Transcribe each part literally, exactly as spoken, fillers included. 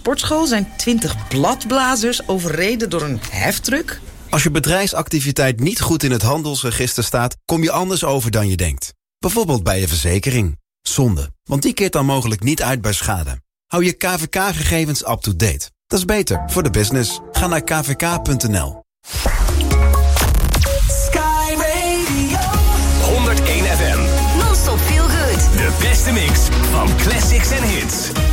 sportschool zijn twintig bladblazers overreden door een heftruck. Als je bedrijfsactiviteit niet goed in het handelsregister staat, kom je anders over dan je denkt. Bijvoorbeeld bij je verzekering. Zonde, want die keert dan mogelijk niet uit bij schade. Hou je K V K-gegevens up-to-date. Dat is beter voor de business. Ga naar k v k punt n l. Sky Radio honderdéén F M. Non-stop feel good. De beste mix van classics en hits.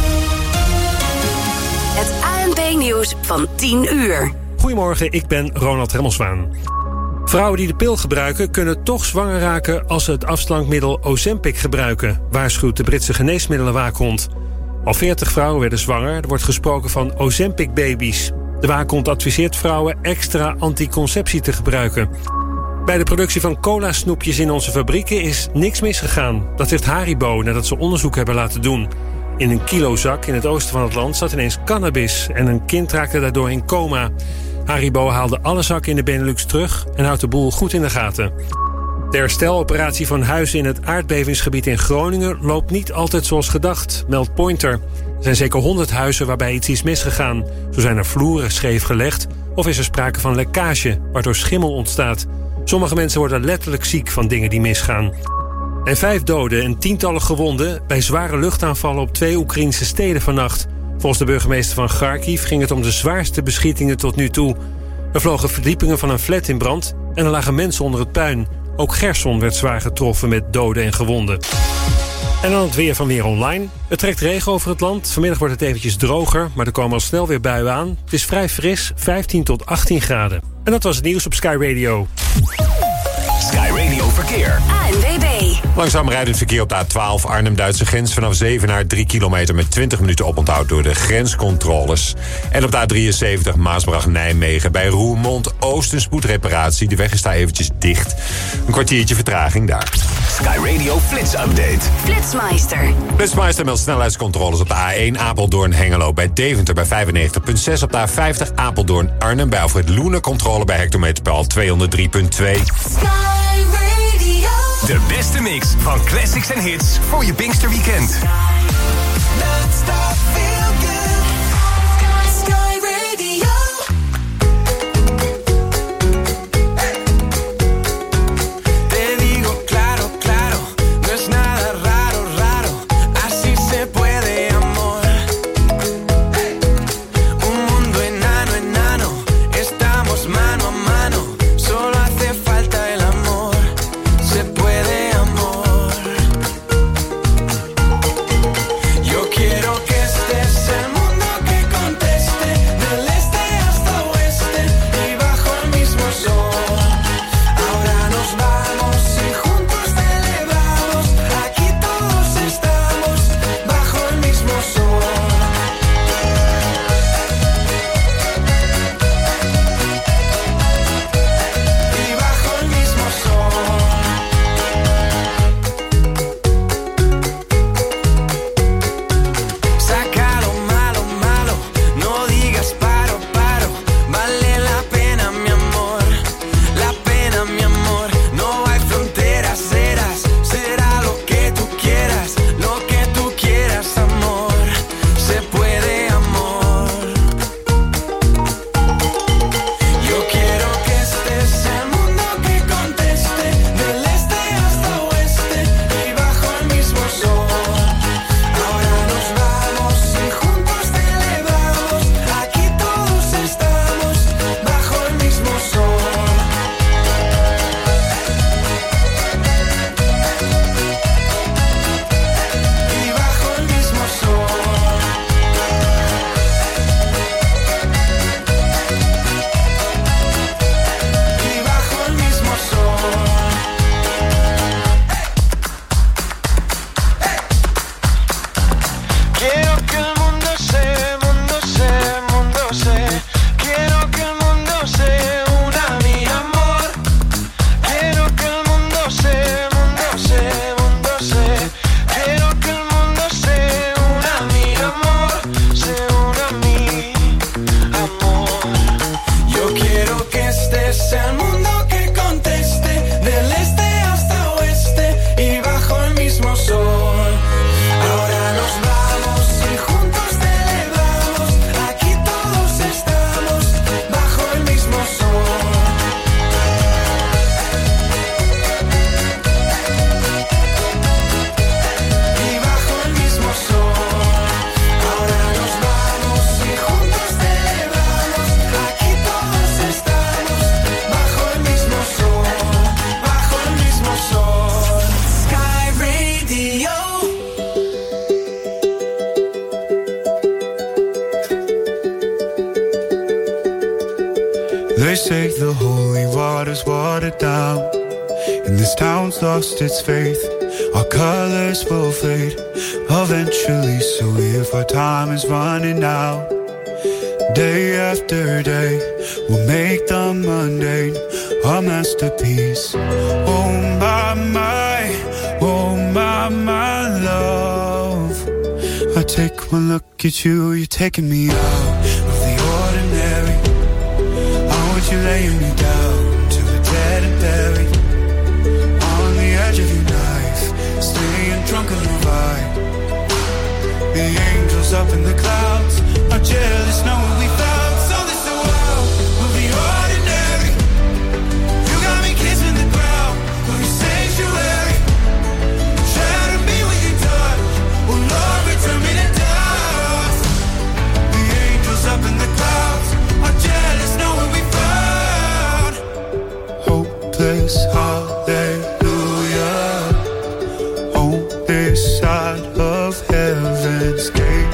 Het A N B-nieuws van tien uur. Goedemorgen, ik ben Ronald Remmelswaan. Vrouwen die de pil gebruiken kunnen toch zwanger raken als ze het afslankmiddel Ozempic gebruiken, waarschuwt de Britse geneesmiddelenwaakhond. Al veertig vrouwen werden zwanger. Er wordt gesproken van Ozempic-baby's. De waakhond adviseert vrouwen extra anticonceptie te gebruiken. Bij de productie van cola-snoepjes in onze fabrieken is niks misgegaan. Dat zegt Haribo nadat ze onderzoek hebben laten doen. In een kilozak in het oosten van het land zat ineens cannabis en een kind raakte daardoor in coma. Haribo haalde alle zakken in de Benelux terug en houdt de boel goed in de gaten. De hersteloperatie van huizen in het aardbevingsgebied in Groningen loopt niet altijd zoals gedacht, meldt Pointer. Er zijn zeker honderd huizen waarbij iets is misgegaan. Zo zijn er vloeren scheef gelegd of is er sprake van lekkage, waardoor schimmel ontstaat. Sommige mensen worden letterlijk ziek van dingen die misgaan. En vijf doden en tientallen gewonden bij zware luchtaanvallen op twee Oekraïnse steden vannacht. Volgens de burgemeester van Kharkiv ging het om de zwaarste beschietingen tot nu toe. Er vlogen verdiepingen van een flat in brand en er lagen mensen onder het puin. Ook Gerson werd zwaar getroffen met doden en gewonden. En dan het weer van Weer Online. Het trekt regen over het land. Vanmiddag wordt het eventjes droger, maar er komen al snel weer buien aan. Het is vrij fris, vijftien tot achttien graden. En dat was het nieuws op Sky Radio. Sky Radio Verkeer. A N W B. Langzaam rijdend verkeer op de A twaalf Arnhem-Duitse grens vanaf Zevenaar drie kilometer met twintig minuten oponthoud door de grenscontroles. En op de A drieënzeventig Maasbracht-Nijmegen bij Roermond Oost een spoedreparatie. De weg is daar eventjes dicht. Een kwartiertje vertraging daar. Sky Radio Flits Update. Flitsmeister. Flitsmeister meldt snelheidscontroles op de A één Apeldoorn-Hengelo bij Deventer bij vijfennegentig komma zes. Op de A vijftig Apeldoorn-Arnhem bij Alfred Loenen controle bij hectometerpaal tweehonderddrie komma twee. De beste mix van classics en hits voor je Pinksterweekend. Sky Radio. Te digo claro, claro, no es nada raro, raro, así se puede amor. Un mundo enano, enano, estamos mano a mano, solo hace falta el amor. Se puede amor. They say the holy water's watered down, and this town's lost its faith. Our colors will fade eventually, so if our time is running out, day after day, we'll make the mundane a masterpiece. Oh my, my, oh my, my love. I take one look at you, you're taking me out of the ordinary. I want you laying me down to the dead and buried, on the edge of your knife, staying drunk on your vibe. The angels up in the clouds are jealous knowing we found something so wild of the ordinary. You got me kissing the ground of your sanctuary. Shatter me with your touch, oh Lord, return me to dust. The angels up in the clouds are jealous knowing we found hopeless hallelujah on this side of heaven's gate.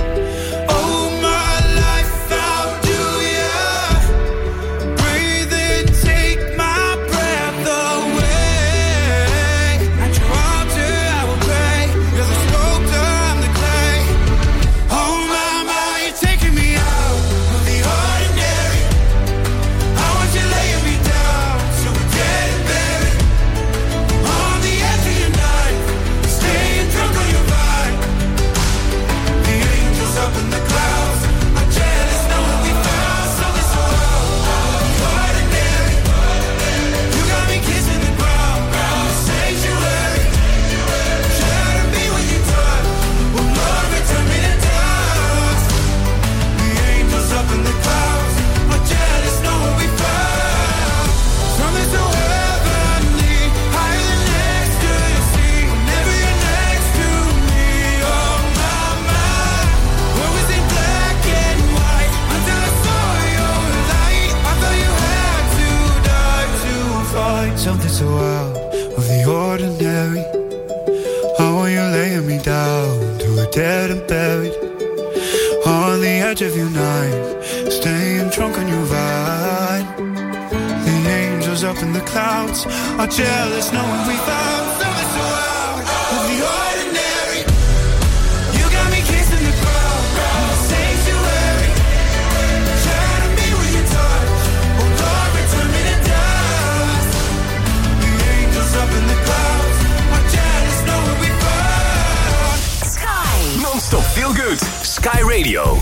Something so out of the ordinary. I want you laying me down to a dead and buried, on the edge of your knife, staying drunk on your vine. The angels up in the clouds are jealous knowing we found something so out of the ordinary. You got me kissing the ground in the sanctuary. Shatter me with your touch, oh Lord, return me to dust. The angels up in the clouds are jealous knowing we found Sky Non-stop feel good. Sky Radio.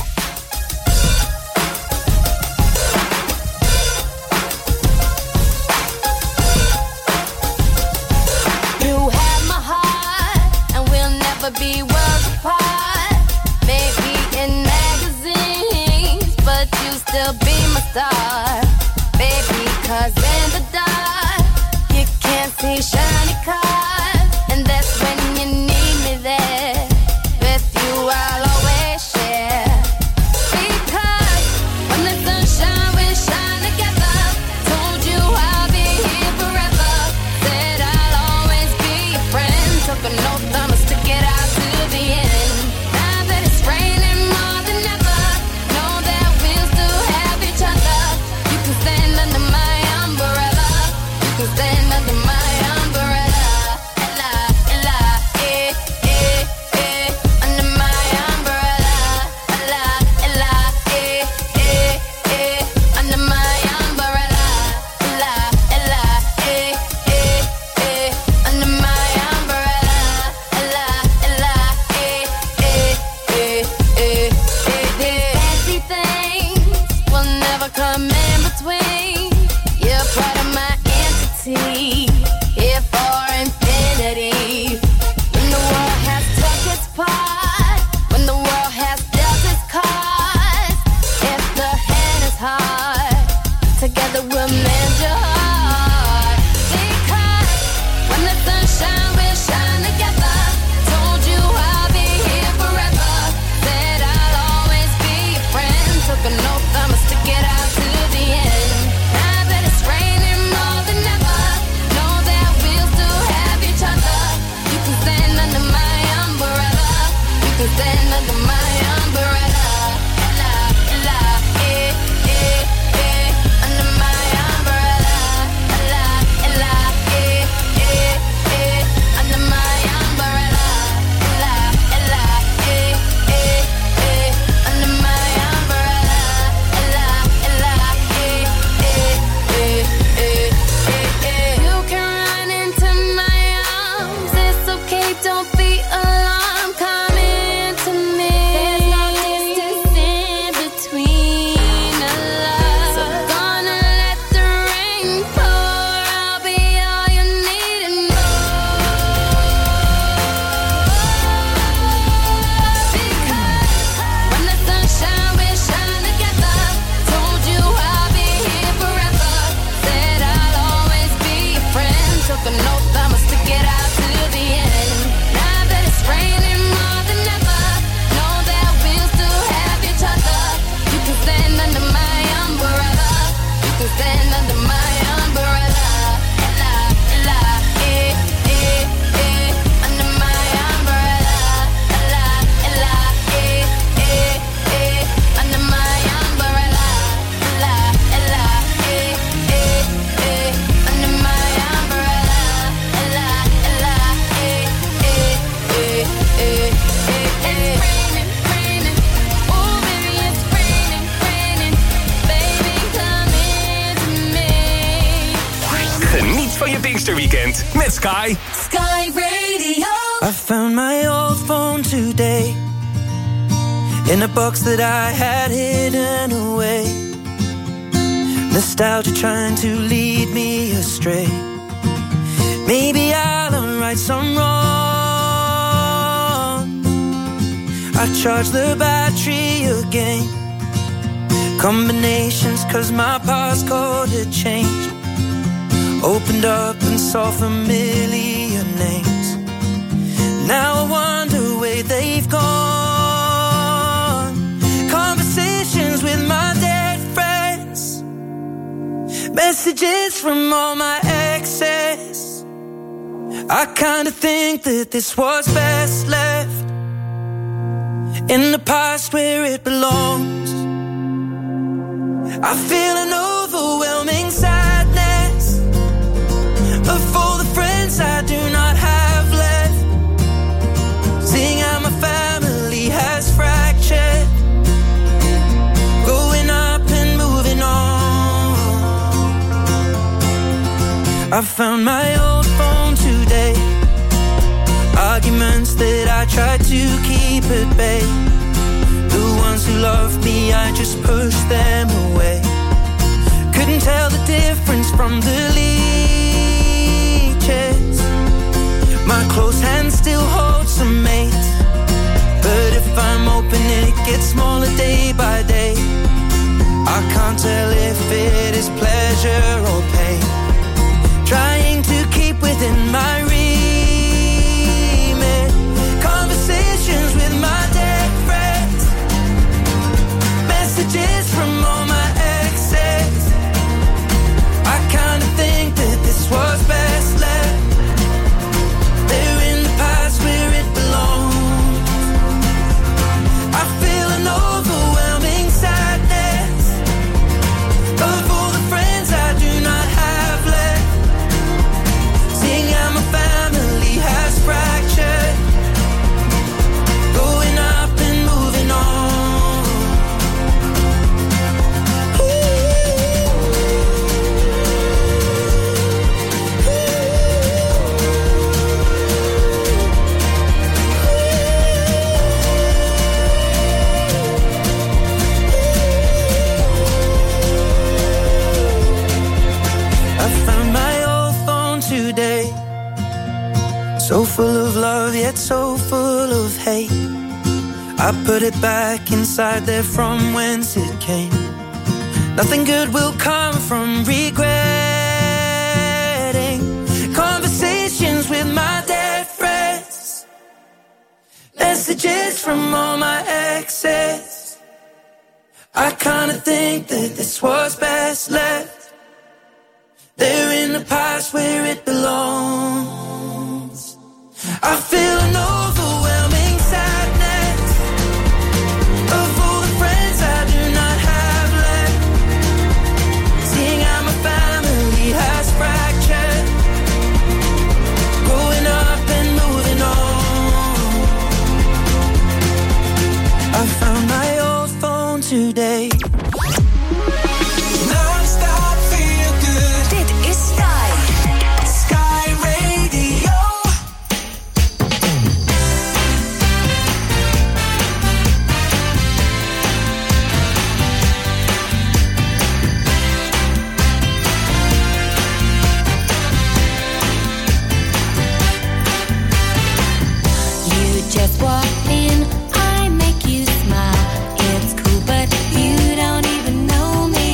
Be worlds apart, maybe in magazines, but you still be my star, baby, 'cause in the dark, you can't see shiny cars, and that's when you need me there, with you I'll always share, because when the sunshine we shine together, told you I'll be here forever, said I'll always be your friend, took an oath I'ma stick it out. Stand under my umbrella. Pinksterweekend met Sky. Sky Radio. I found my old phone today in a box that I had hidden away. Nostalgia trying to lead me astray. Maybe I'll right some wrong. I charge the battery again. Combinations cause my passcode had changed. Opened up and saw familiar names. Now I wonder where they've gone. Conversations with my dead friends. Messages from all my exes. I kinda think that this was best left in the past where it belongs. I feel an overwhelming sadness of all the friends I do not have left. Seeing how my family has fractured, growing up and moving on. I found my old phone today. Arguments that I tried to keep at bay. The ones who loved me, I just pushed them away. Couldn't tell the difference from the leeches. My close hand still holds some mates, but if I'm open it gets smaller day by day. I can't tell if it is pleasure or pain. Trying to keep within my remit. Conversations with my dead friends. Messages from all my exes. I kinda think that this was best left. They're in the past where it belongs. I feel an overwhelming sadness of all the friends I do not have left. Seeing how my family has fractured, going up and moving on. Today, so full of love yet so full of hate. I put it back inside there from whence it came. Nothing good will come from regretting. Conversations with my dead friends. Messages from all my exes. I kinda think that this was best left. They're in the past where it belongs. I feel an overwhelming sadness of all the friends I do not have left. Seeing how my family has fractured, growing up and moving on. I found my old phone today. Just walk in, I make you smile. It's cool, but you don't even know me.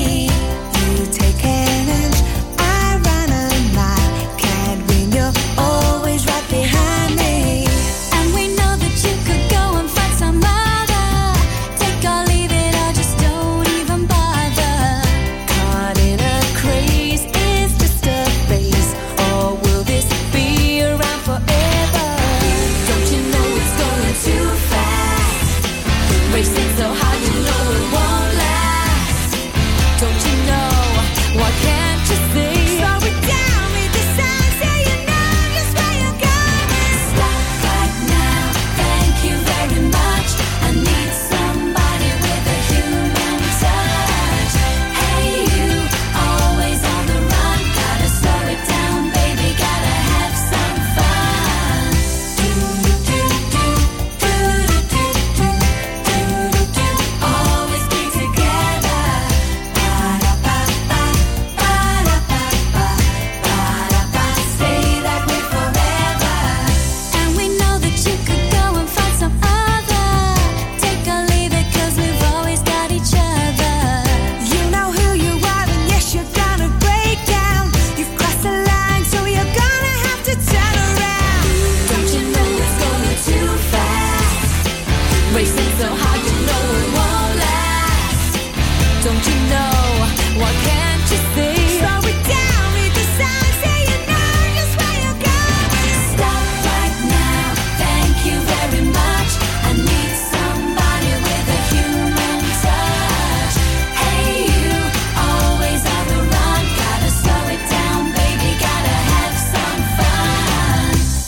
Don't you know? Why can't you see? Slow it down, read the signs, say you know just where you're going. Stop right now, thank you very much. I need somebody with a human touch. Hey you, always on the run. Gotta slow it down, baby, gotta have some fun.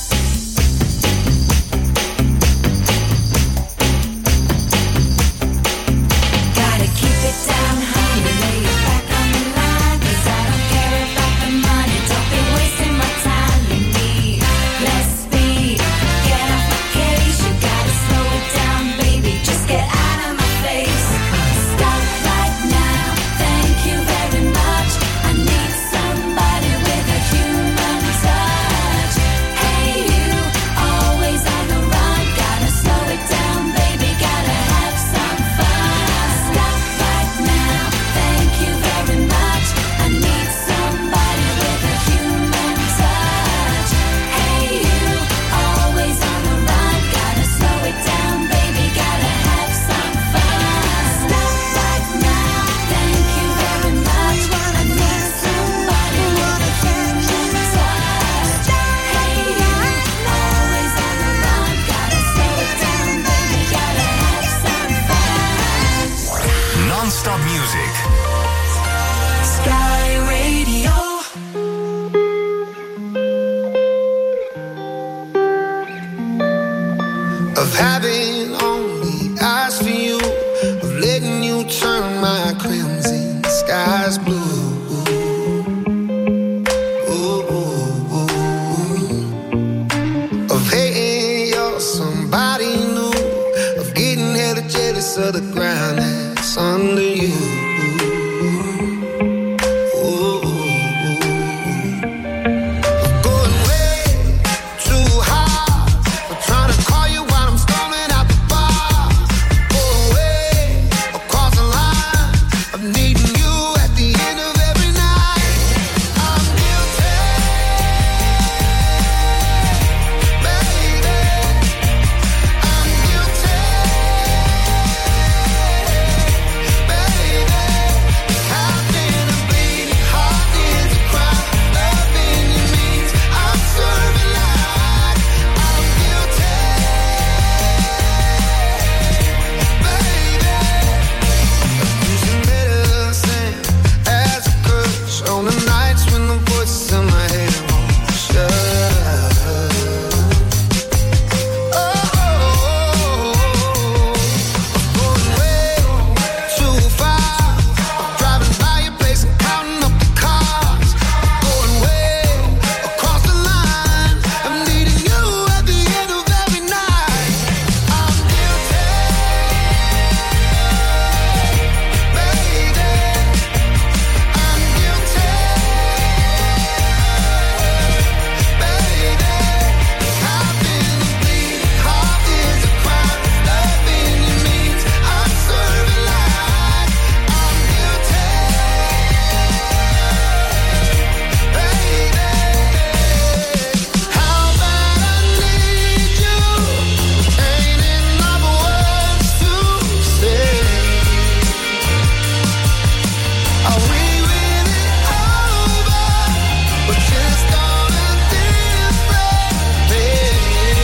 Gotta keep it down, honey, lay it back on the line. 'Cause I don't care about the money, don't be wasting my time. You need less speed, get off my case. You gotta slow it down, baby, just get out of my face. Stop right now, thank you very much. I need somebody with a human touch. Hey you, always on the run. Gotta slow it down, baby, gotta have some fun. Stop right now, thank you very much. I need somebody with a human touch. Hey you, always on the run. Gotta slow it down, baby, gotta have some fun. Stop right now, thank you very much. I need somebody with a human touch. Hey you, always on the run. Gotta slow it down, baby, gotta have some fun. Non-stop music. Sky Radio. Of having only eyes for you, of letting you turn my crimson skies blue. Ooh, ooh, ooh. Of hating you're somebody new, of getting hella jealous of the ground that's under you. Ooh, ooh, ooh. Of going way too hard, of trying to call you while I'm storming out the bar. Going way across the line, of needing you at the end of every night. I'm guilty, baby. I'm guilty, baby. How can I bleed? Heart is a crime. Loving you means I'm serving life. I'm guilty, baby. Using medicine as a curse on the nights when the voices in my head won't shut. Oh, going way too far. I'm driving by your place and counting up the cars. Going way across the line. I'm needing you at the end of every night. I'm guilty, baby. I'm guilty, baby. How can I bleed? Heart is a crime. Loving you means I'm serving life. I'm guilty, baby. How bad I need you. Ain't enough words to say. Are we really over? But just on a different page.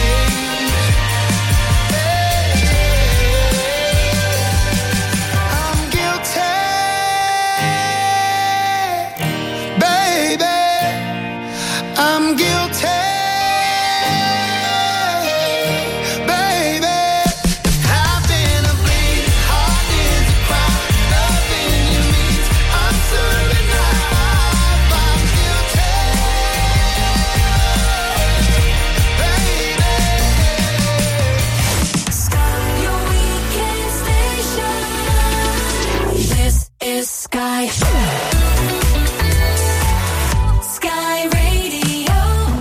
I'm guilty, baby. I'm guilty, baby. How can I bleed? Heart is a crime. Loving you means I'm serving life. I'm guilty, baby. Your weekend station. This is Sky. Sky Radio.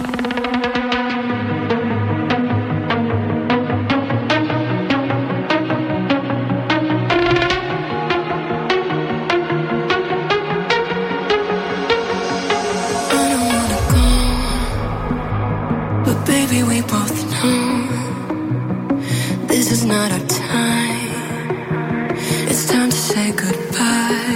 I don't wanna go, but baby, we both know this is not our time. It's time to say goodbye.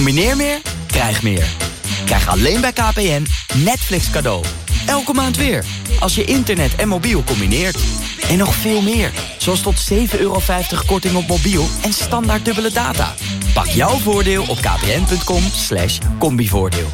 Combineer meer, krijg meer. Krijg alleen bij K P N Netflix cadeau. Elke maand weer, als je internet en mobiel combineert. En nog veel meer, zoals tot zeven euro vijftig korting op mobiel en standaard dubbele data. Pak jouw voordeel op kpn.com slash combivoordeel.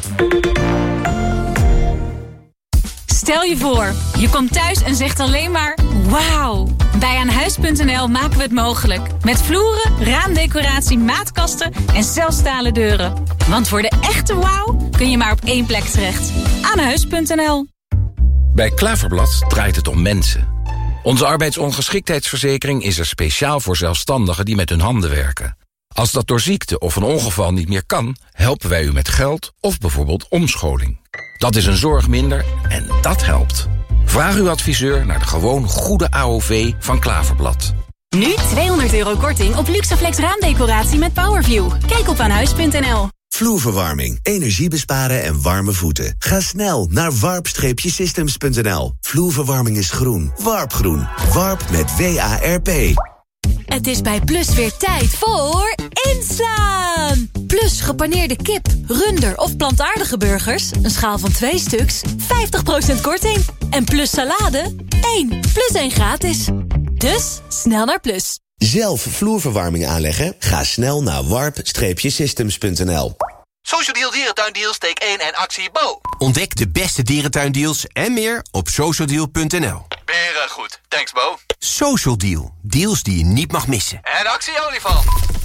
Stel je voor, je komt thuis en zegt alleen maar wauw. Bij Aanhuis punt n l maken we het mogelijk. Met vloeren, raamdecoratie, maatkasten en zelfstalen deuren. Want voor de echte wauw kun je maar op één plek terecht. Aanhuis punt n l. Bij Klaverblad draait het om mensen. Onze arbeidsongeschiktheidsverzekering is er speciaal voor zelfstandigen die met hun handen werken. Als dat door ziekte of een ongeval niet meer kan, helpen wij u met geld of bijvoorbeeld omscholing. Dat is een zorg minder en dat helpt. Vraag uw adviseur naar de gewoon goede A O V van Klaverblad. Nu tweehonderd euro korting op Luxaflex raamdecoratie met Powerview. Kijk op aanhuis punt n l. Vloerverwarming, energie besparen en warme voeten. Ga snel naar warp systems punt n l. Vloerverwarming is groen. Warpgroen. Warp met W A R P. Het is bij Plus weer tijd voor inslaan. Plus gepaneerde kip, runder of plantaardige burgers, een schaal van twee stuks, vijftig procent korting. En Plus salade, één plus één gratis. Dus snel naar Plus. Zelf vloerverwarming aanleggen? Ga snel naar warp systems punt n l. Social Deal Dierentuindeal steek één en actie Bo. Ontdek de beste dierentuindeals en meer op social deal punt n l. Beren goed. Thanks Bo. Social Deal. Deals die je niet mag missen. En actie olifant.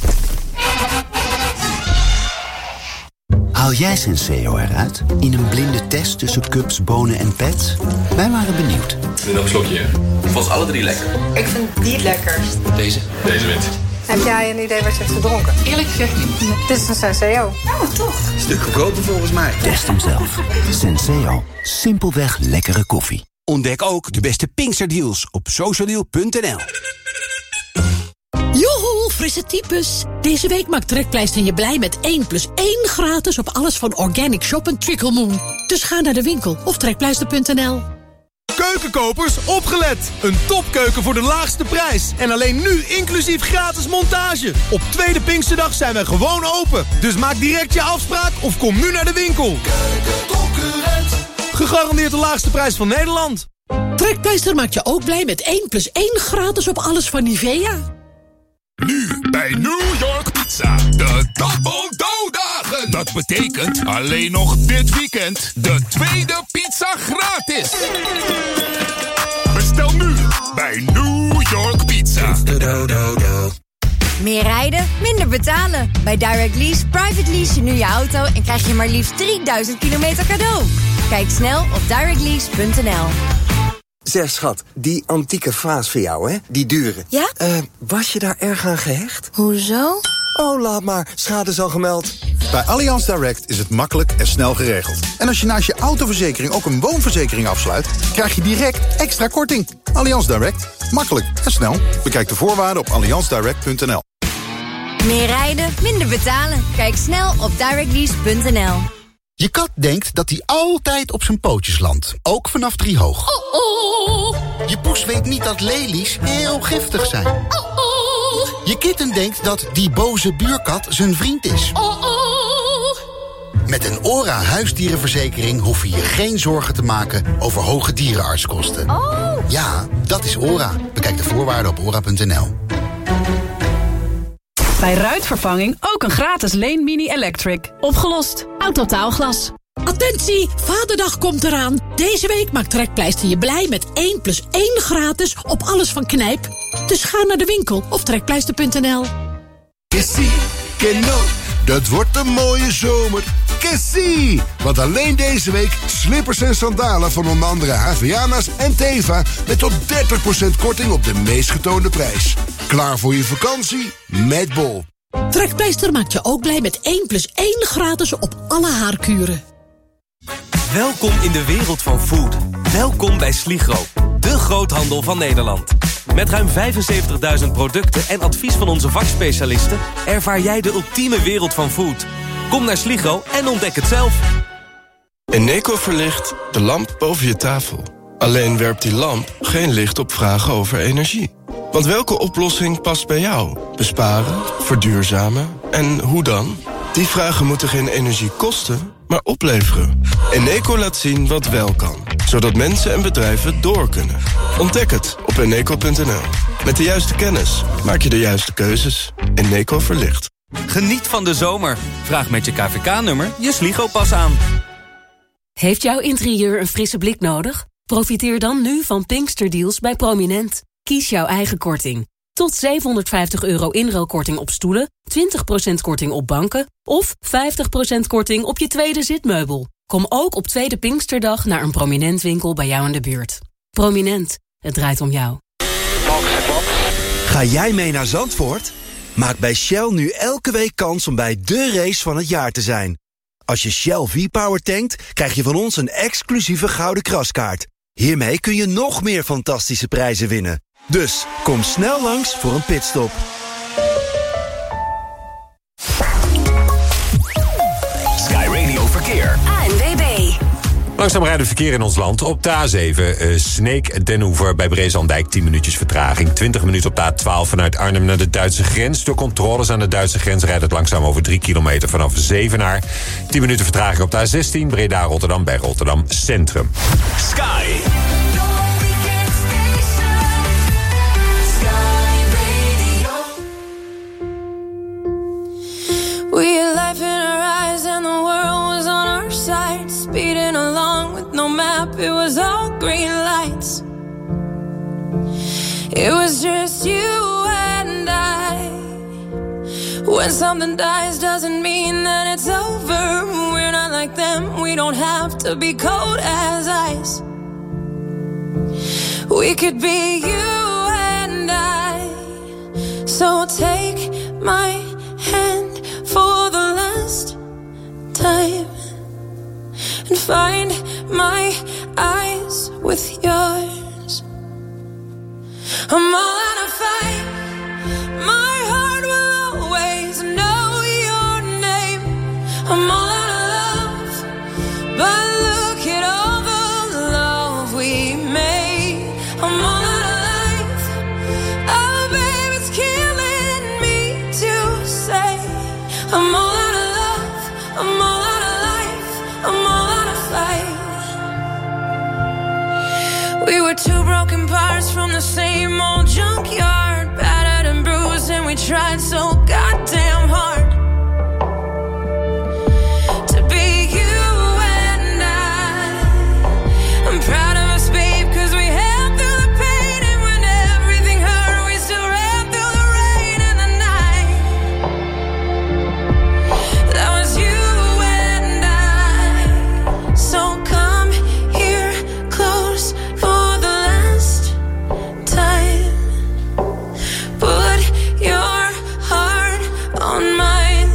Haal jij Senseo eruit in een blinde test tussen cups, bonen en pets? Wij waren benieuwd. Nu nog een slokje, hè? Ik vond ze alle drie lekker. Ik vind die het lekkerst. Deze? Deze wint. Heb jij een idee wat je hebt gedronken? Eerlijk gezegd niet. Dit is een Senseo. Oh, toch? Stuk goedkoper volgens mij. Test hem zelf. Senseo. Simpelweg lekkere koffie. Ontdek ook de beste Pinksterdeals op social deal punt n l. Joho, frisse types. Deze week maakt Trekpleister je blij met één plus één gratis op alles van Organic Shop en Trickle Moon. Dus ga naar de winkel of trekpleister punt n l. Keukenkopers, opgelet! Een topkeuken voor de laagste prijs. En alleen nu inclusief gratis montage. Op tweede Pinksterdag zijn wij gewoon open. Dus maak direct je afspraak of kom nu naar de winkel. Keukenconcurrent. Gegarandeerd de laagste prijs van Nederland. Trekpleister maakt je ook blij met één plus één gratis op alles van Nivea. Nu bij New York Pizza. De Double Dough-dagen. Dat betekent alleen nog dit weekend de tweede pizza gratis. Bestel nu bij New York Pizza. Meer rijden, minder betalen. Bij Direct Lease private lease je nu je auto en krijg je maar liefst drieduizend kilometer cadeau. Kijk snel op direct lease punt n l. Zeg schat, die antieke vaas voor jou, hè? Die dure. Ja? Uh, was je daar erg aan gehecht? Hoezo? Oh, laat maar. Schade is al gemeld. Bij Allianz Direct is het makkelijk en snel geregeld. En als je naast je autoverzekering ook een woonverzekering afsluit, krijg je direct extra korting. Allianz Direct. Makkelijk en snel. Bekijk de voorwaarden op allianz direct punt n l. Meer rijden, minder betalen. Kijk snel op direct lease punt n l. Je kat denkt dat hij altijd op zijn pootjes landt. Ook vanaf driehoog. Oh, oh. Je poes weet niet dat lelies heel giftig zijn. Oh, oh. Je kitten denkt dat die boze buurkat zijn vriend is. Oh, oh. Met een ORA huisdierenverzekering hoef je je geen zorgen te maken over hoge dierenartskosten. Oh. Ja, dat is ORA. Bekijk de voorwaarden op ora punt n l. Bij ruitvervanging ook een gratis Leen Mini Electric. Opgelost. Autotaalglas. Attentie, Vaderdag komt eraan. Deze week maakt Trekpleister je blij met één plus één gratis op alles van Knijp. Dus ga naar de winkel of trekpleister punt n l. Kessie, Keno, dat wordt een mooie zomer. Kessie! Want alleen deze week slippers en sandalen van onder andere Haviana's en Teva met tot dertig procent korting op de meest getoonde prijs. Klaar voor je vakantie? Met Bol. Trekpleister maakt je ook blij met één plus één gratis op alle haarkuren. Welkom in de wereld van food. Welkom bij Sligro, de groothandel van Nederland. Met ruim vijfenzeventigduizend producten en advies van onze vakspecialisten ervaar jij de ultieme wereld van food. Kom naar Sligro en ontdek het zelf. Eneco verlicht de lamp boven je tafel. Alleen werpt die lamp geen licht op vragen over energie. Want welke oplossing past bij jou? Besparen, verduurzamen en hoe dan? Die vragen moeten geen energie kosten, maar opleveren. Eneco laat zien wat wel kan, zodat mensen en bedrijven door kunnen. Ontdek het op eneco punt n l. Met de juiste kennis maak je de juiste keuzes. Eneco verlicht. Geniet van de zomer. Vraag met je K V K-nummer je Sligo-pas aan. Heeft jouw interieur een frisse blik nodig? Profiteer dan nu van Pinksterdeals bij Prominent. Kies jouw eigen korting. Tot zevenhonderdvijftig euro inruilkorting op stoelen, twintig procent korting op banken of vijftig procent korting op je tweede zitmeubel. Kom ook op tweede Pinksterdag naar een Prominent winkel bij jou in de buurt. Prominent, het draait om jou. Ga jij mee naar Zandvoort? Maak bij Shell nu elke week kans om bij de race van het jaar te zijn. Als je Shell V-Power tankt, krijg je van ons een exclusieve gouden kraskaart. Hiermee kun je nog meer fantastische prijzen winnen. Dus kom snel langs voor een pitstop. Sky Radio Verkeer. A N W B. Langzaam rijdend verkeer in ons land. Op de A zeven, uh, Sneek Den Hoever bij Brezandijk, tien minuutjes vertraging. twintig minuten op de A twaalf vanuit Arnhem naar de Duitse grens. Door controles aan de Duitse grens rijdt het langzaam over drie kilometer vanaf Zevenaar. tien minuten vertraging op de A zestien, Breda-Rotterdam bij Rotterdam Centrum. Sky. We had life in our eyes and the world was on our side. Speeding along with no map, it was all green lights. It was just you and I. When something dies doesn't mean that it's over. We're not like them, we don't have to be cold as ice. We could be you and I. So take my hand for the last time and find my eyes with yours. I'm all out of fight. My heart will always know your name. I'm all out of love, but look at all the love we made. I'm all out of life. Oh, babe, it's killing me to say. I'm all out of love, I'm all out of life, I'm all out of fight. We were two broken parts from the same old junkyard, battered and bruised, and we tried so goddamn hard to be you and I. I'm proud of us, babe, cause we held through the pain, and when everything hurt, we still ran through the rain and the night. That was you and I. So come here close for the last time. Put your heart on mine.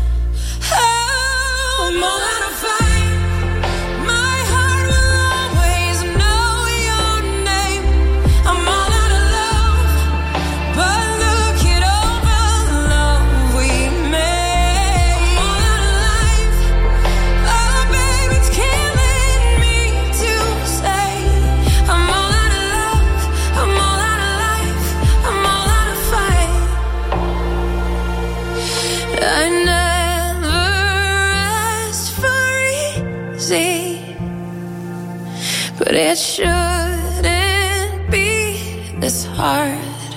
Oh, I'm all out of fight. My heart will always know your name. I'm all out of love, but look at all the love we made. I'm all out of life. Oh, babe, it's killing me to say. I'm all out of love, I'm all out of life, I'm all out of fight. I never asked for easy, but it shouldn't be this hard.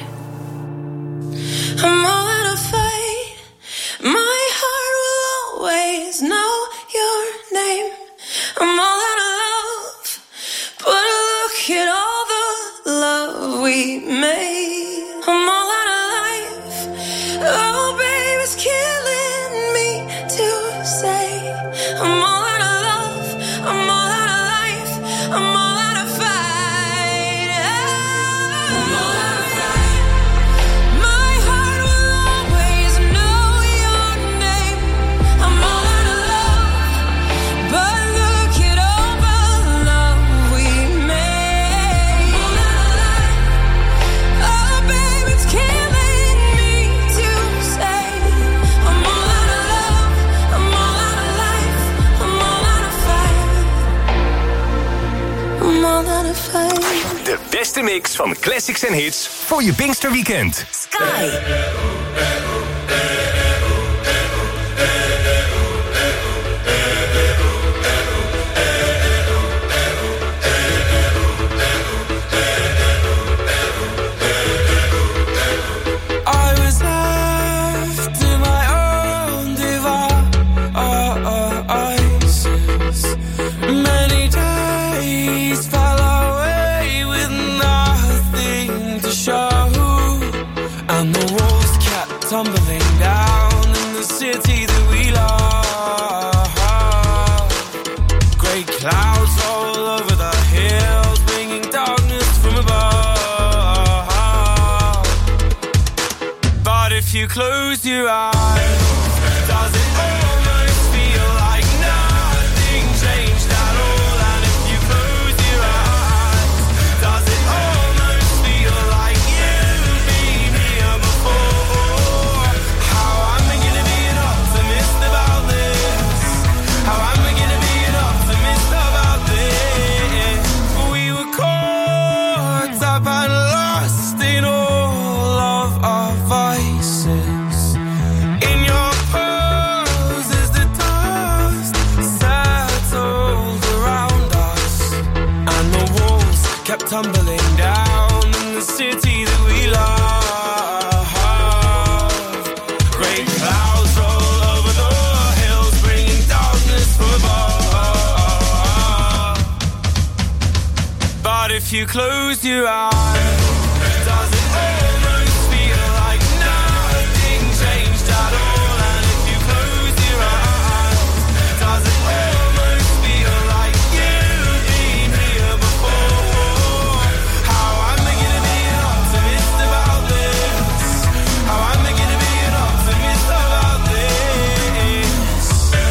I'm all out of fight. My heart will always know your name. I'm all out of love, but look at all the love we made. I'm all out of life. Oh, babe, it's killing me to say. I'm all out of love, I'm all out of life, I'm all out of fight. I'm all out of fight. My heart will always know your name. I'm all out of love, but look at all the love we made. I'm all out of life. Oh, babe, it's killing me to say. I'm all out of love, I'm all out of life, I'm all out of fight. I'm all out of fight. De beste mix van classics en hits voor je Pinksterweekend. Sky. And the walls kept tumbling down in the city that we love. Great clouds all over the hills, bringing darkness from above. But if you close your eyes, does it almost feel like nothing changed at all? And if you close your eyes, does it almost feel like you've been here before? How am I gonna be an optimist about this? How am I gonna be an optimist about this? We were caught up and lost in all of our vices. In your pose as the dust settled around us, and the walls kept tumbling down in the city that we love. Great clouds roll over the hills, bringing darkness from above. But if you close your eyes, does it almost feel like nothing changed at all? And if you close your eyes, does it almost feel like you've been here before? How am I gonna be an optimist about this? How am I gonna be an optimist about this?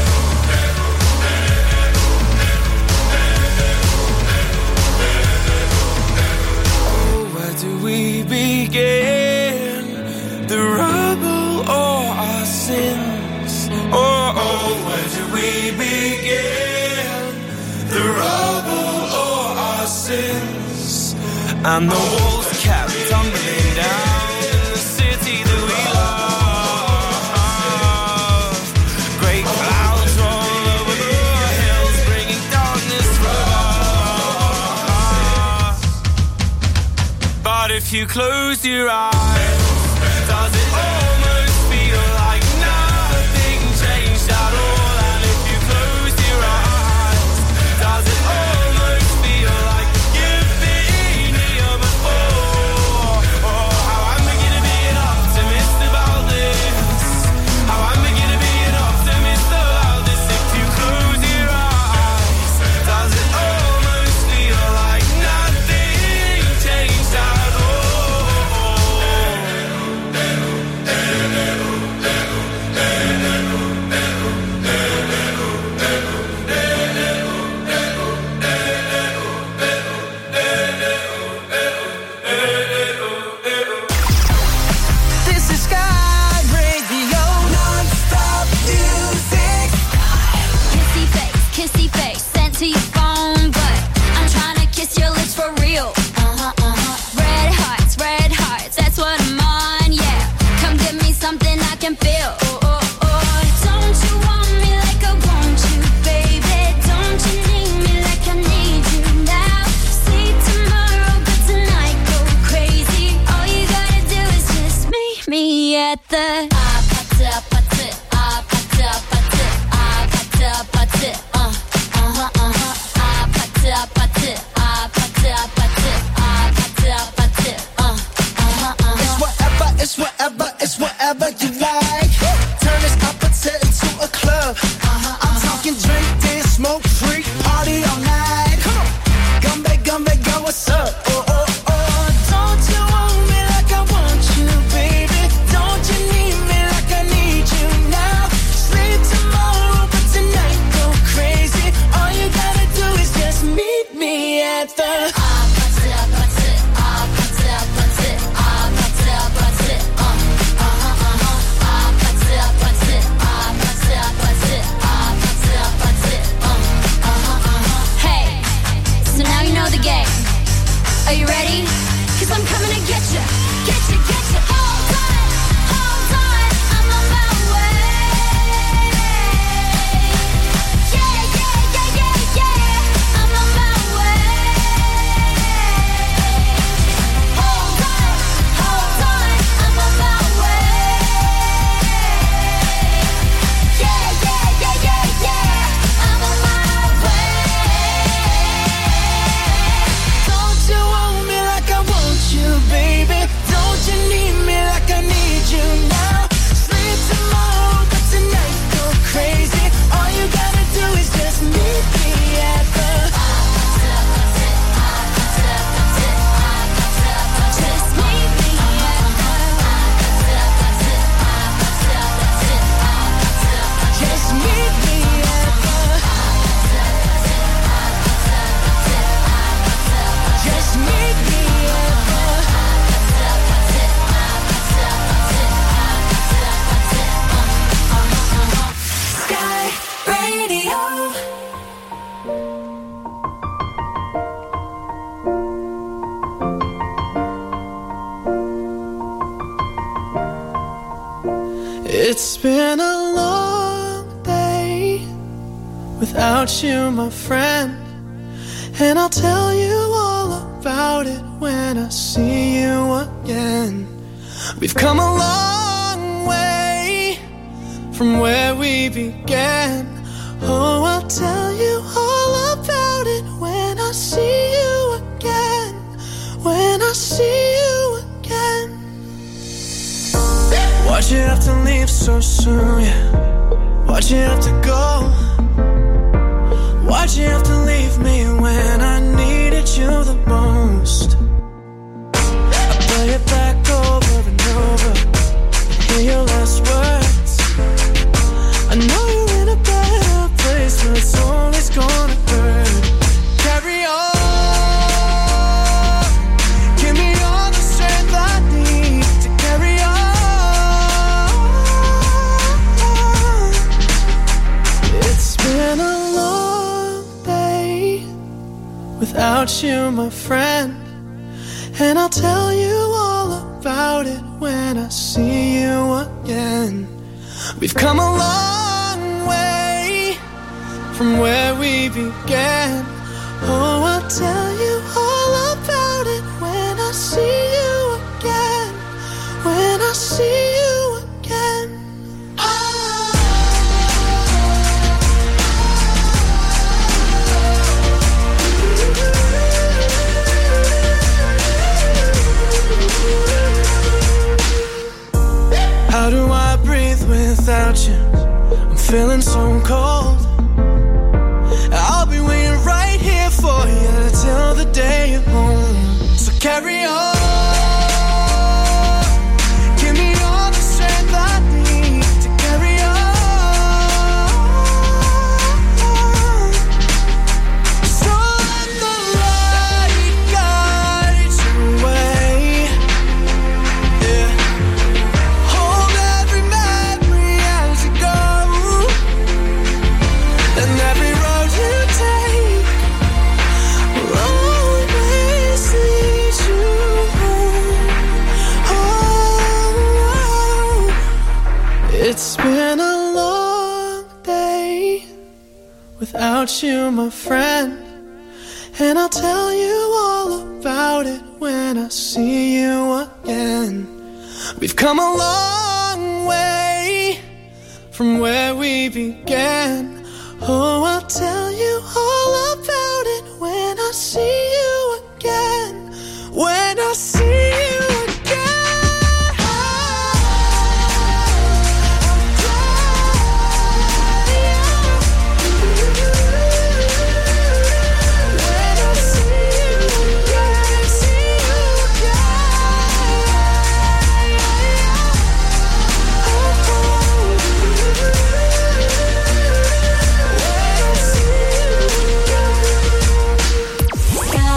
Oh, where do we begin? The rubble or our sins? Oh, oh, where do we begin? The rubble or our sins? And the walls kept tumbling down in the city that we love. Great clouds roll over the hills, bringing darkness from above. But if you close your eyes, does it almost feel like nothing changed at all? And if you close your eyes, does it almost feel like you've been here before? Oh, how am I gonna be an optimist about this? How am I gonna be an optimist about this? If you close your eyes, does it almost feel like nothing changed at all? This is Sky Radio, non-stop music. Kissy face, kissy face, sent to your phone, but I'm trying to kiss your lips for real. Uh-huh, uh-huh. Red hearts, red hearts, that's what I'm on, yeah. Come give me something I can feel. Oh, oh, oh. Don't you want me like I want you, baby? Don't you need me like I need you now? See tomorrow, but tonight go crazy. All you gotta do is just meet me at the ah, pata, pata, ah, pata, pata, ah, pata, pata, uh, uh-huh, uh-huh, ah, pata, pata, ah, pata, pata, ah, pata, pata, uh, uh-huh, uh-huh. It's whatever, it's whatever, it's whatever you like. Turn this opposite into a club. Uh-huh, I'm talking drink, dance, smoke, freak, party all night. Come on, gumbe, gumbe, go, what's up? Oh, oh, oh, don't you want me like I want you, baby? Don't you need me like I need you now? Sleep tomorrow, but tonight go crazy. All you gotta do is just meet me at the Ah, pata, pata, ah, pata, pata, ah, pata, pata, uh, uh-huh, uh-huh, ah, pata, pata, ah, pata, pata, ah, pata, pata, uh, uh-huh, uh-huh. Hey, so now you know the game. Are you ready? 'Cause I'm coming to get you, get you, get you. Hold on, hold on, I'm on my way. Yeah, yeah, yeah, yeah, yeah, I'm on my way. Hold on, hold on, I'm on my way. Yeah, yeah, yeah, yeah, yeah, I'm on my way. Don't you want me like I want you, baby? Don't you need me It's been a long day without you, my friend, and I'll tell you all about it when I see you again. We've come a long way from where we began. Oh, I'll tell you all about it when I see you again. When I see you again. Why'd you have to leave so soon, yeah? Why'd you have to go? Why'd you have to leave me when I needed you the most? I play it back over and over, hear your last words. I know you're in a better place, but it's always gonna hurt. Carry on. Give me all the strength I need to carry on. It's been a long day without you, my friend, and I'll tell you all about it when I see you again. We've come a long way from where we began. Oh, I'll tell you all about it when I see you again. When I see you again. How do I breathe without you? I'm feeling so cold. I'll be waiting right here for you till the day you're home. So carry on. Give me all the strength I need to carry on. So let the light guide your way. Yeah. Hold every memory as you go, and every road you take will always lead you home. Oh, it's been a long day without you, my friend, and I'll tell you all about it when I see you again. We've come a long way from where we began. Oh, I'll tell you all about it when I see you again. When I see you again. When I see you again, see you Got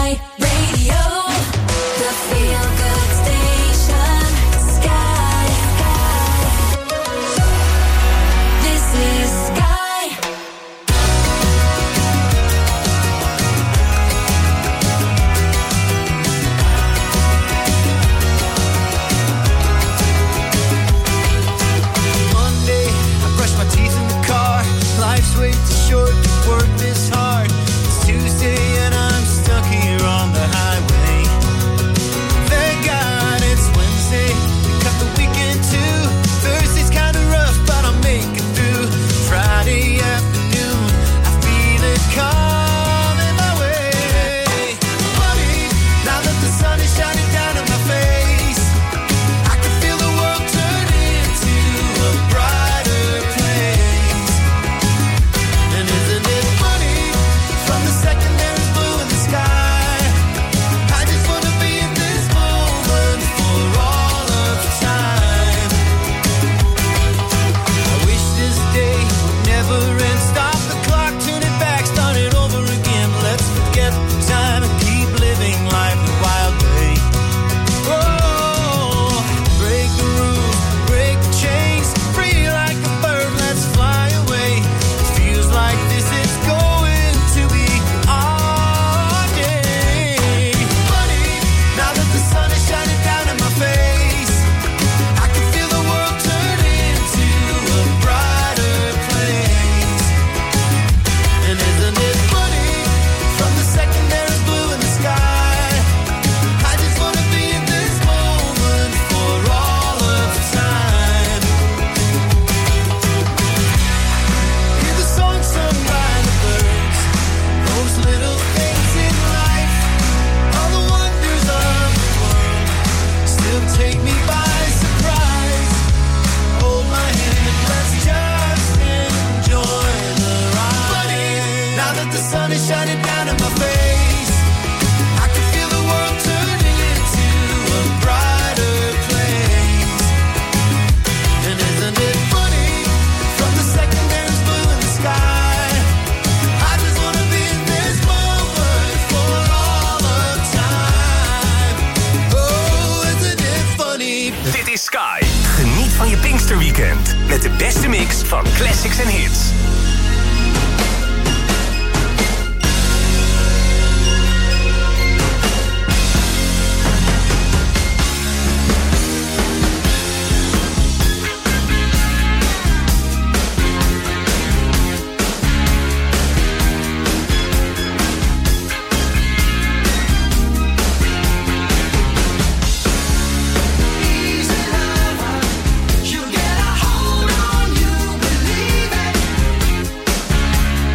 je Pinksterweekend. Met de beste mix van classics en hits. You get a hold on, you believe it.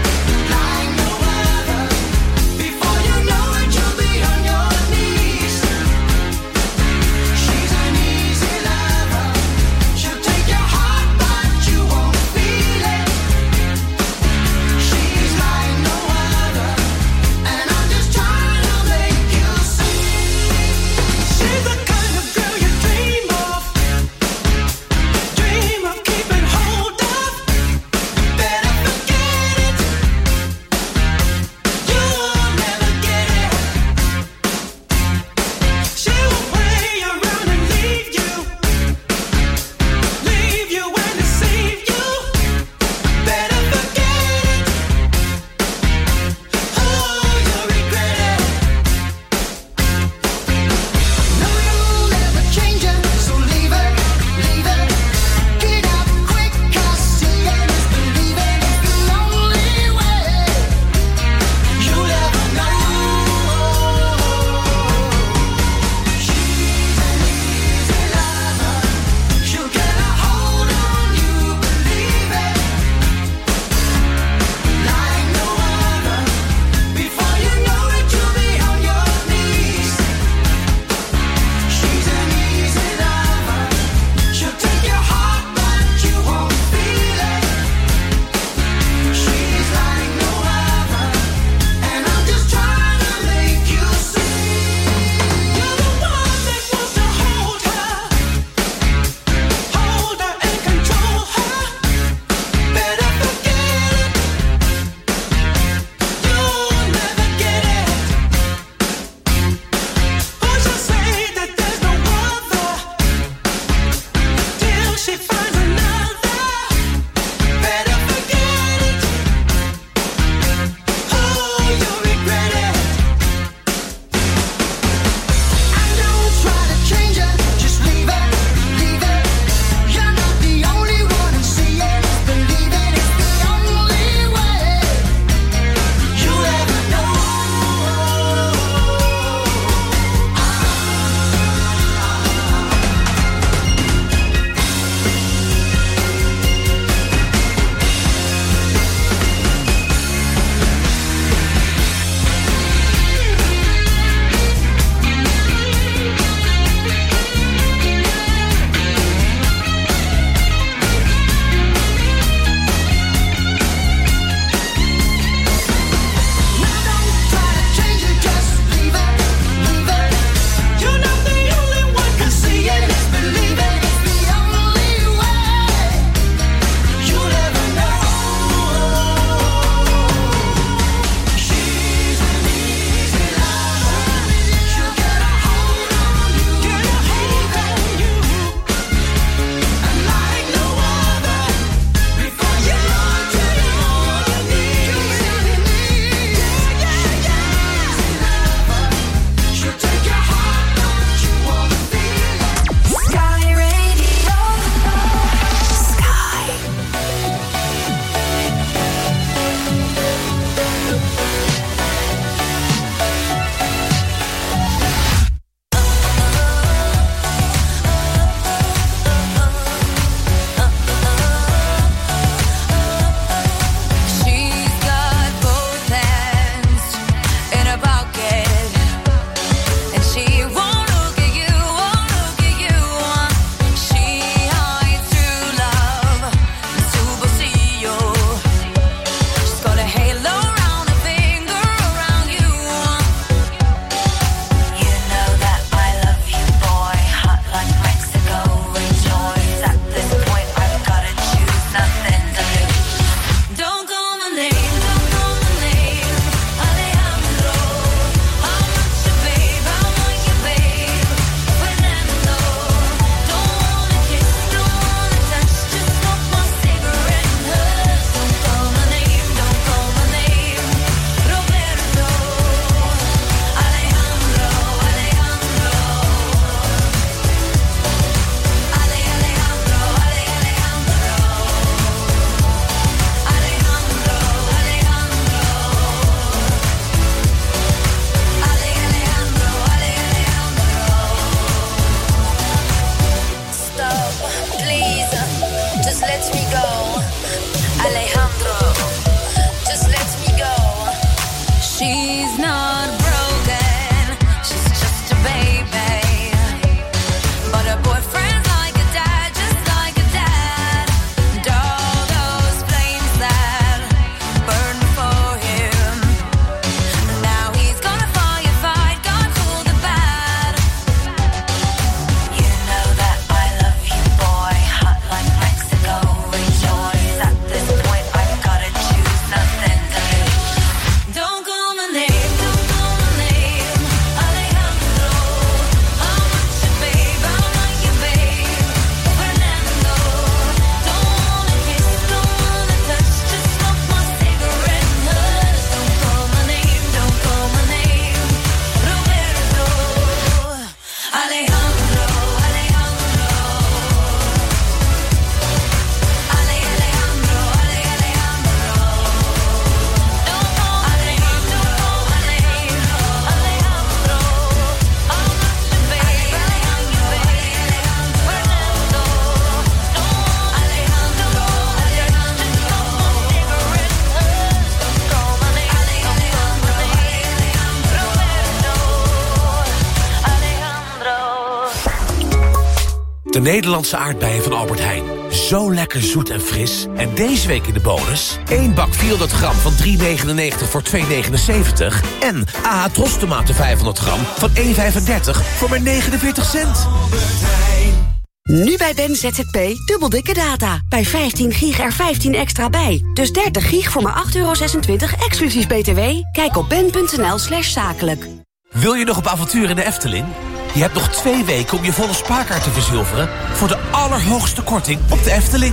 De Nederlandse aardbeien van Albert Heijn. Zo lekker zoet en fris. En deze week in de bonus... één bak vierhonderd gram van drie negenennegentig voor twee negenenzeventig. En A H Tros tomaten vijfhonderd gram van één vijfendertig voor maar negenenveertig cent. Nu bij Ben Z Z P dubbel dikke data. Bij vijftien gig er vijftien extra bij. Dus dertig gig voor maar acht euro zesentwintig exclusief B T W. Kijk op ben.nl slash zakelijk. Wil je nog op avontuur in de Efteling? Je hebt nog twee weken om je volle spaarkaart te verzilveren... voor de allerhoogste korting op de Efteling.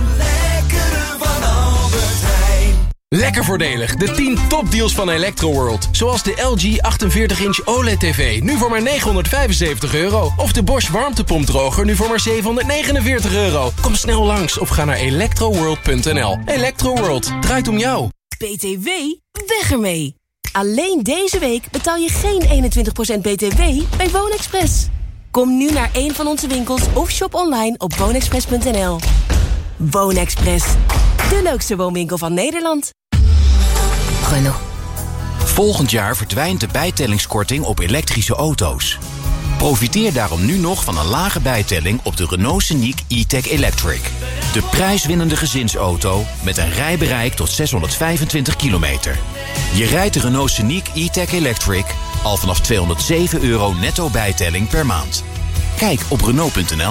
Lekker voordelig, de tien topdeals van Electroworld. Zoals de L G achtenveertig inch O L E D T V, nu voor maar negenhonderdvijfenzeventig euro. Of de Bosch warmtepompdroger, nu voor maar zevenhonderdnegenenveertig euro. Kom snel langs of ga naar electroworld punt n l. Electroworld, draait om jou. B T W, weg ermee. Alleen deze week betaal je geen eenentwintig procent B T W bij WoonExpress. Kom nu naar een van onze winkels of shop online op woonexpress punt n l. WoonExpress, de leukste woonwinkel van Nederland. Renault. Volgend jaar verdwijnt de bijtellingskorting op elektrische auto's. Profiteer daarom nu nog van een lage bijtelling op de Renault Scenic E-Tech Electric. De prijswinnende gezinsauto met een rijbereik tot zeshonderdvijfentwintig kilometer. Je rijdt de Renault Scenic E-Tech Electric al vanaf tweehonderdzeven euro netto bijtelling per maand. Kijk op Renault punt n l.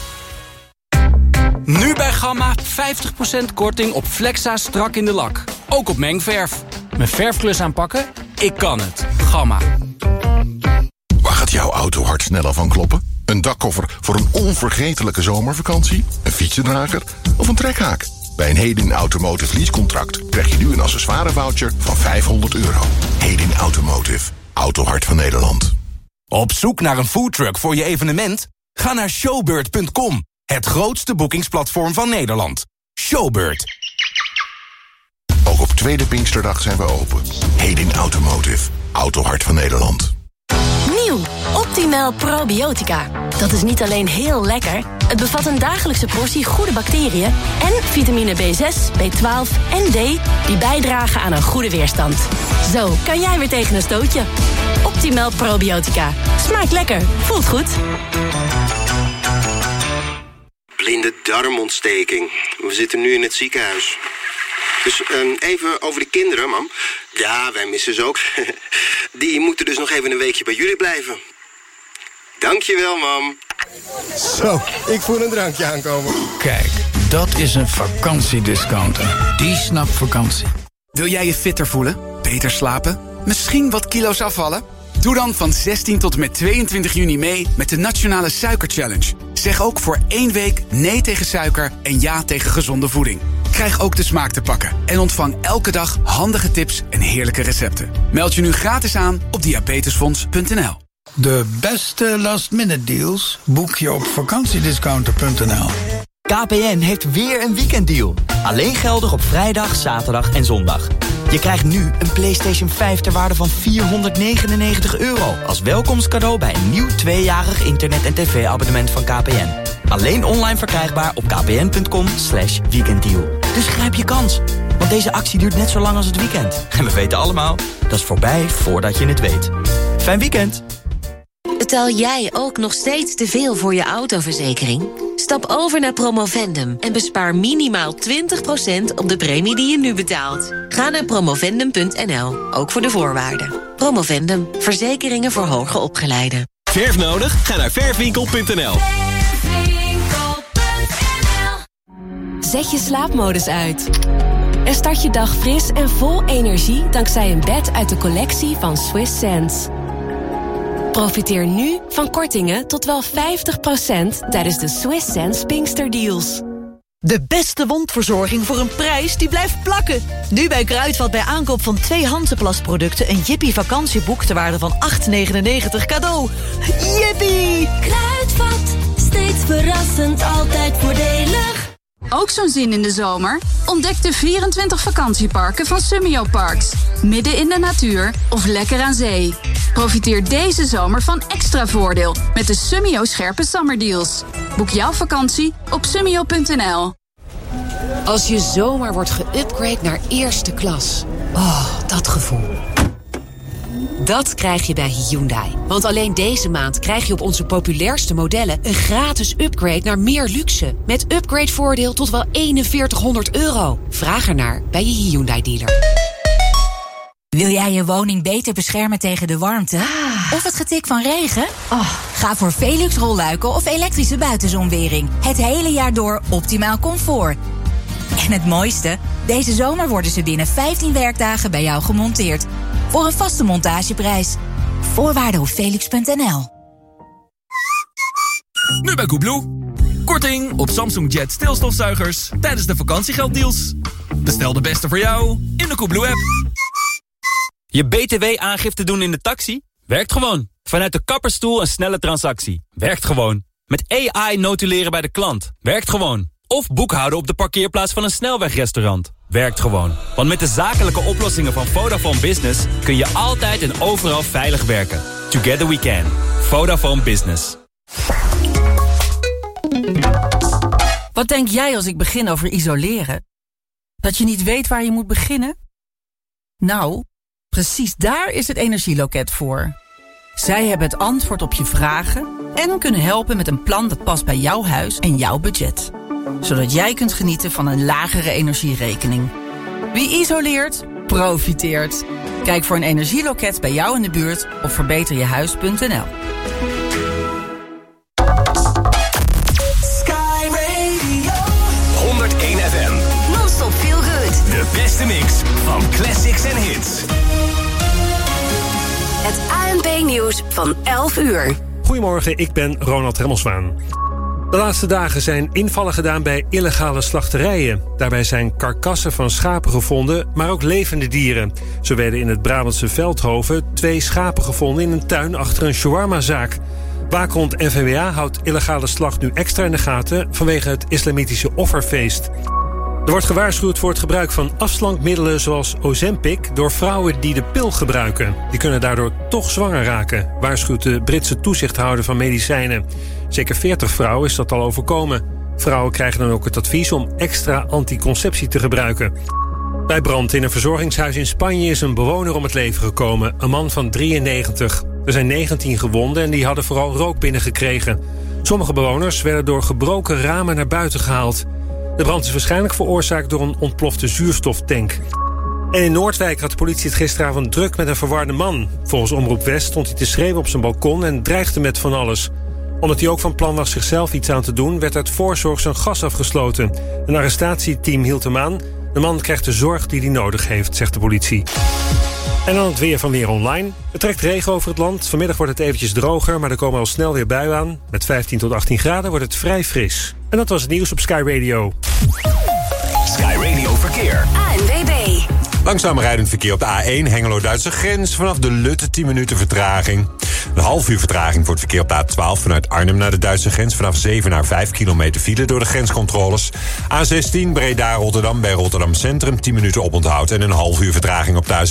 Nu bij Gamma vijftig procent korting op Flexa strak in de lak. Ook op mengverf. Mijn verfklus aanpakken? Ik kan het. Gamma. Waar gaat jouw auto hard sneller van kloppen? Een dakkoffer voor een onvergetelijke zomervakantie? Een fietsendrager? Of een trekhaak? Bij een Hedin Automotive leasecontract krijg je nu een accessoirevoucher van vijfhonderd euro. Hedin Automotive. Autohart van Nederland. Op zoek naar een foodtruck voor je evenement? Ga naar showbird punt com. Het grootste boekingsplatform van Nederland. Showbird. Ook op tweede Pinksterdag zijn we open. Hedin Automotive. Autohart van Nederland. Nieuw, Optimal Probiotica. Dat is niet alleen heel lekker, het bevat een dagelijkse portie goede bacteriën en vitamine B zes, B twaalf en D die bijdragen aan een goede weerstand. Zo kan jij weer tegen een stootje. Optimal Probiotica. Smaakt lekker, voelt goed. Blinde darmontsteking. We zitten nu in het ziekenhuis. Dus um, even over de kinderen, mam. Ja, wij missen ze ook. Die moeten dus nog even een weekje bij jullie blijven. Dankjewel, mam. Zo, ik voel een drankje aankomen. Kijk, dat is een vakantiediscounter. Die snapt vakantie. Wil jij je fitter voelen? Beter slapen? Misschien wat kilo's afvallen? Doe dan van zestien tot en met tweeëntwintig juni mee met de Nationale Suiker Challenge. Zeg ook voor één week nee tegen suiker en ja tegen gezonde voeding. Krijg ook de smaak te pakken en ontvang elke dag handige tips en heerlijke recepten. Meld je nu gratis aan op diabetesfonds punt n l. De beste last-minute deals boek je op vakantiediscounter punt n l. K P N heeft weer een weekenddeal. Alleen geldig op vrijdag, zaterdag en zondag. Je krijgt nu een PlayStation vijf ter waarde van vierhonderdnegenennegentig euro... als welkomstcadeau bij een nieuw tweejarig internet- en tv-abonnement van K P N. Alleen online verkrijgbaar op kpn punt com slash weekenddeal. Dus grijp je kans, want deze actie duurt net zo lang als het weekend. En we weten allemaal, dat is voorbij voordat je het weet. Fijn weekend! Betaal jij ook nog steeds te veel voor je autoverzekering? Stap over naar Promovendum en bespaar minimaal twintig procent op de premie die je nu betaalt. Ga naar promovendum punt n l, ook voor de voorwaarden. Promovendum, verzekeringen voor hoger opgeleiden. Verf nodig? Ga naar verfwinkel punt n l. Zet je slaapmodus uit. En start je dag fris en vol energie dankzij een bed uit de collectie van Swiss Sense. Profiteer nu van kortingen tot wel vijftig procent tijdens de Swiss Sense Pinkster Deals. De beste wondverzorging voor een prijs die blijft plakken. Nu bij Kruidvat bij aankoop van twee Hansaplast producten... een Jippie vakantieboek ter waarde van acht negenennegentig cadeau. Jippie! Kruidvat, steeds verrassend, altijd voordelig. Ook zo'n zin in de zomer? Ontdek de vierentwintig vakantieparken van Summio Parks. Midden in de natuur of lekker aan zee. Profiteer deze zomer van extra voordeel met de Summio scherpe zomerdeals. Boek jouw vakantie op summio punt n l. Als je zomaar wordt geüpgrade naar eerste klas. Oh, dat gevoel. Dat krijg je bij Hyundai. Want alleen deze maand krijg je op onze populairste modellen een gratis upgrade naar meer luxe. Met upgradevoordeel tot wel eenenveertighonderd euro. Vraag ernaar bij je Hyundai dealer. Wil jij je woning beter beschermen tegen de warmte? Ah. Of het getik van regen? Oh. Ga voor Velux rolluiken of elektrische buitenzonwering. Het hele jaar door optimaal comfort. En het mooiste? Deze zomer worden ze binnen vijftien werkdagen bij jou gemonteerd. Voor een vaste montageprijs. Voorwaarden op velux punt n l. Nu bij Koebloe. Korting op Samsung Jet stilstofzuigers tijdens de vakantiegelddeals. Bestel de beste voor jou in de Koebloe-app. Je B T W-aangifte doen in de taxi? Werkt gewoon. Vanuit de kapperstoel een snelle transactie. Werkt gewoon. Met A I notuleren bij de klant. Werkt gewoon. Of boekhouden op de parkeerplaats van een snelwegrestaurant. Werkt gewoon. Want met de zakelijke oplossingen van Vodafone Business kun je altijd en overal veilig werken. Together we can. Vodafone Business. Wat denk jij als ik begin over isoleren? Dat je niet weet waar je moet beginnen? Nou, precies daar is het Energieloket voor. Zij hebben het antwoord op je vragen en kunnen helpen met een plan dat past bij jouw huis en jouw budget. Zodat jij kunt genieten van een lagere energierekening. Wie isoleert, profiteert. Kijk voor een energieloket bij jou in de buurt op verbeter je huis punt n l. Sky Radio honderdéén F M. Non-stop feel good. De beste mix van classics en hits. Het A N P-nieuws van elf uur. Goedemorgen, ik ben Ronald Remmelswaan. De laatste dagen zijn invallen gedaan bij illegale slachterijen. Daarbij zijn karkassen van schapen gevonden, maar ook levende dieren. Zo werden in het Brabantse Veldhoven twee schapen gevonden in een tuin achter een shawarmazaak. Waakhond N V W A houdt illegale slacht nu extra in de gaten vanwege het islamitische offerfeest. Er wordt gewaarschuwd voor het gebruik van afslankmiddelen zoals Ozempic door vrouwen die de pil gebruiken. Die kunnen daardoor toch zwanger raken, waarschuwt de Britse toezichthouder van medicijnen. Zeker veertig vrouwen is dat al overkomen. Vrouwen krijgen dan ook het advies om extra anticonceptie te gebruiken. Bij brand in een verzorgingshuis in Spanje is een bewoner om het leven gekomen, een man van drieënnegentig. Er zijn negentien gewonden en die hadden vooral rook binnengekregen. Sommige bewoners werden door gebroken ramen naar buiten gehaald. De brand is waarschijnlijk veroorzaakt door een ontplofte zuurstoftank. En in Noordwijk had de politie het gisteravond druk met een verwarde man. Volgens Omroep West stond hij te schreeuwen op zijn balkon en dreigde met van alles. Omdat hij ook van plan was zichzelf iets aan te doen, werd uit voorzorg zijn gas afgesloten. Een arrestatieteam hield hem aan. De man krijgt de zorg die hij nodig heeft, zegt de politie. En dan het weer van Weer Online. Het trekt regen over het land. Vanmiddag wordt het eventjes droger, maar er komen al snel weer buien aan. Met vijftien tot achttien graden wordt het vrij fris. En dat was het nieuws op Sky Radio. Sky Radio Verkeer. A N W B. Langzaam rijdend verkeer op de A één Hengelo-Duitse grens. Vanaf de Lutte tien minuten vertraging. Een half uur vertraging voor het verkeer op de A twaalf vanuit Arnhem naar de Duitse grens. Vanaf zeven naar vijf kilometer file door de grenscontroles. A zestien Breda-Rotterdam bij Rotterdam Centrum tien minuten oponthoud. En een half uur vertraging op de A